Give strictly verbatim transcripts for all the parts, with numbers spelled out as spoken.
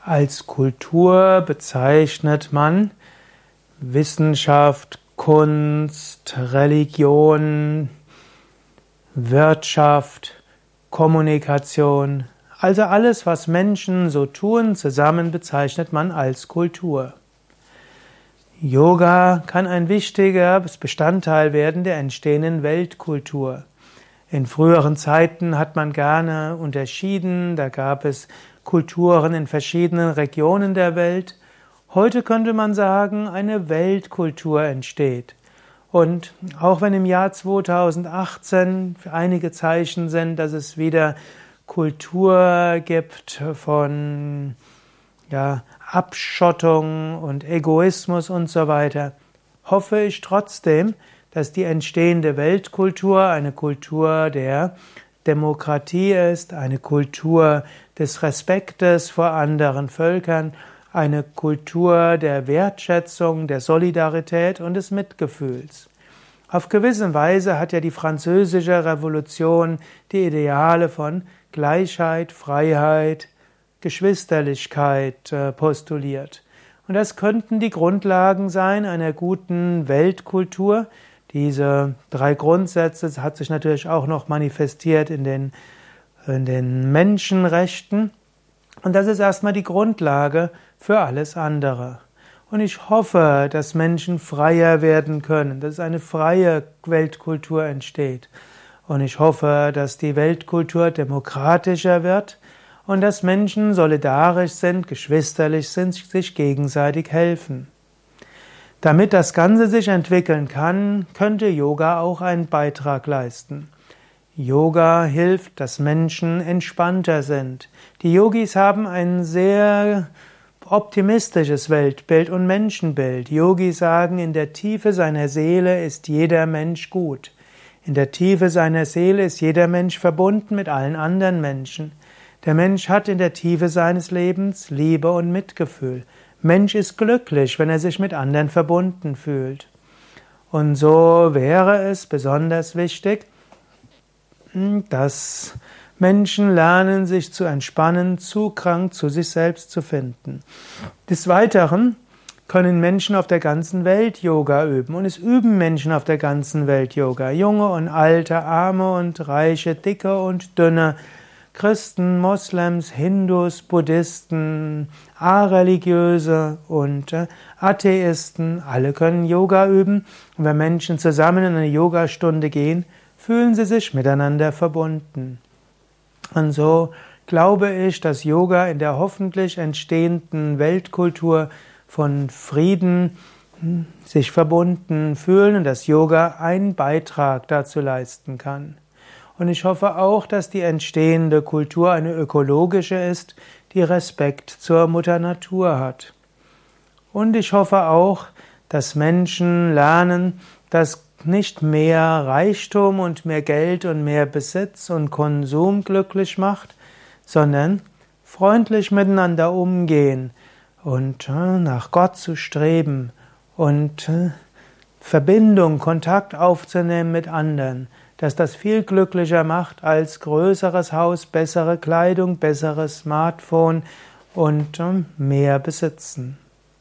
Als Kultur bezeichnet man Wissenschaft, Kunst, Religion, Wirtschaft, Kommunikation, also alles, was Menschen so tun, zusammen bezeichnet man als Kultur. Yoga kann ein wichtiger Bestandteil werden der entstehenden Weltkultur. In früheren Zeiten hat man gerne unterschieden, da gab es Kulturen in verschiedenen Regionen der Welt. Heute könnte man sagen, eine Weltkultur entsteht. Und auch wenn im Jahr zweitausendachtzehn einige Zeichen sind, dass es wieder Kultur gibt von ja, Abschottung und Egoismus und so weiter, hoffe ich trotzdem, dass die entstehende Weltkultur eine Kultur der Demokratie ist, eine Kultur des Respektes vor anderen Völkern, eine Kultur der Wertschätzung, der Solidarität und des Mitgefühls. Auf gewisse Weise hat ja die Französische Revolution die Ideale von Gleichheit, Freiheit, Geschwisterlichkeit postuliert. Und das könnten die Grundlagen sein einer guten Weltkultur. Diese drei Grundsätze hat sich natürlich auch noch manifestiert in den, in den Menschenrechten. Und das ist erstmal die Grundlage für alles andere. Und ich hoffe, dass Menschen freier werden können, dass eine freie Weltkultur entsteht. Und ich hoffe, dass die Weltkultur demokratischer wird und dass Menschen solidarisch sind, geschwisterlich sind, sich gegenseitig helfen. Damit das Ganze sich entwickeln kann, könnte Yoga auch einen Beitrag leisten. Yoga hilft, dass Menschen entspannter sind. Die Yogis haben ein sehr optimistisches Weltbild und Menschenbild. Yogis sagen, in der Tiefe seiner Seele ist jeder Mensch gut. In der Tiefe seiner Seele ist jeder Mensch verbunden mit allen anderen Menschen. Der Mensch hat in der Tiefe seines Lebens Liebe und Mitgefühl. Mensch ist glücklich, wenn er sich mit anderen verbunden fühlt. Und so wäre es besonders wichtig, dass Menschen lernen, sich zu entspannen, Zugang zu sich selbst zu finden. Des Weiteren können Menschen auf der ganzen Welt Yoga üben. Und es üben Menschen auf der ganzen Welt Yoga. Junge und alte, arme und reiche, dicke und dünne, Christen, Moslems, Hindus, Buddhisten, Areligiöse und Atheisten, alle können Yoga üben. Und wenn Menschen zusammen in eine Yogastunde gehen, fühlen sie sich miteinander verbunden. Und so glaube ich, dass Yoga in der hoffentlich entstehenden Weltkultur von Frieden sich verbunden fühlen und dass Yoga einen Beitrag dazu leisten kann. Und ich hoffe auch, dass die entstehende Kultur eine ökologische ist, die Respekt zur Mutter Natur hat. Und ich hoffe auch, dass Menschen lernen, dass nicht mehr Reichtum und mehr Geld und mehr Besitz und Konsum glücklich macht, sondern freundlich miteinander umgehen und nach Gott zu streben und Verbindung, Kontakt aufzunehmen mit anderen, dass das viel glücklicher macht als größeres Haus, bessere Kleidung, besseres Smartphone und mehr Besitzen.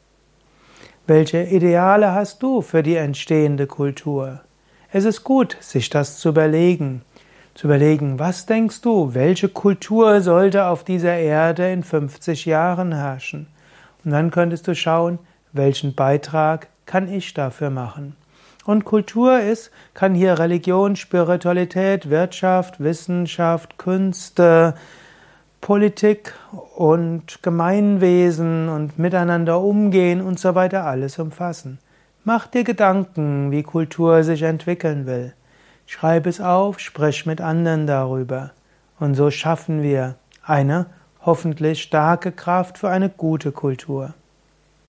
Welche Ideale hast du für die entstehende Kultur? Es ist gut, sich das zu überlegen. Zu überlegen, was denkst du, welche Kultur sollte auf dieser Erde in fünfzig Jahren herrschen? Und dann könntest du schauen, welchen Beitrag kann ich dafür machen? Und Kultur ist, kann hier Religion, Spiritualität, Wirtschaft, Wissenschaft, Künste, Politik und Gemeinwesen und miteinander umgehen und so weiter alles umfassen. Mach dir Gedanken, wie Kultur sich entwickeln will. Schreib es auf, sprich mit anderen darüber. Und so schaffen wir eine hoffentlich starke Kraft für eine gute Kultur.